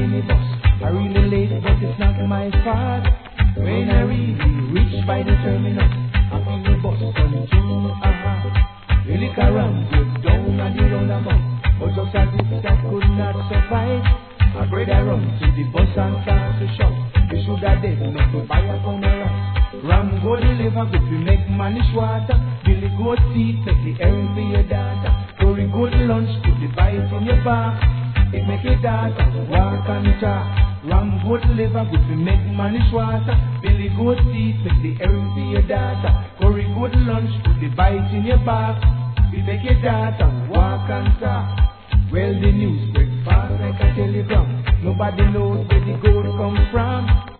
minibus. I really late, but it's not my fault. When I really reach by the terminus, I feel the bus come through. The liquor runs you down and the roundabout, but just as if that could not suffice, I grade I run to the bus and start to shout. You should have dead, make me buy a pound of rice. Ram go deliver, go to make manish water. Billy goat teeth, make the herring for your daughter. Curry good lunch, put the bite in your bar. It make your daughter walk and talk. Ram good liver, go to make manish water. Billy goat teeth, make the herring for your daughter. Curry good lunch, put the bite in your bar. It make your daughter walk and talk. Well, the news spread fast like a telegram. Nobody knows where the gold comes from.